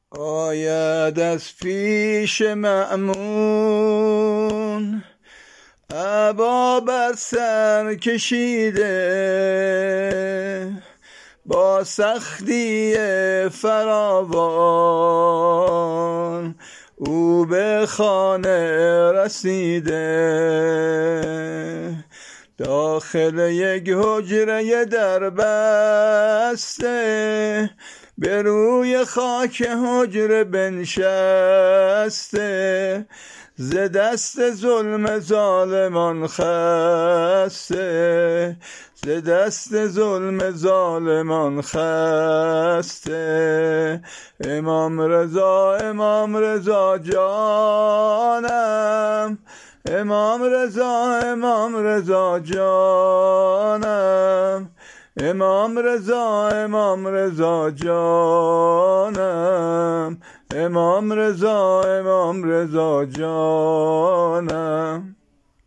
آید از پیش مأمون ابا بر سر کشیده، با سختی فراوان او به خانه رسیده. داخل یک حجره در بسته، به روی خاک حجره بنشسته، ز دست ظلم ظالمان خسته، ز دست ظلم ظالمان خسته. امام رضا امام رضا جانم، امام رضا امام رضا جانم، امام رضا امام رضا جانم، امام رضا امام رضا جانم.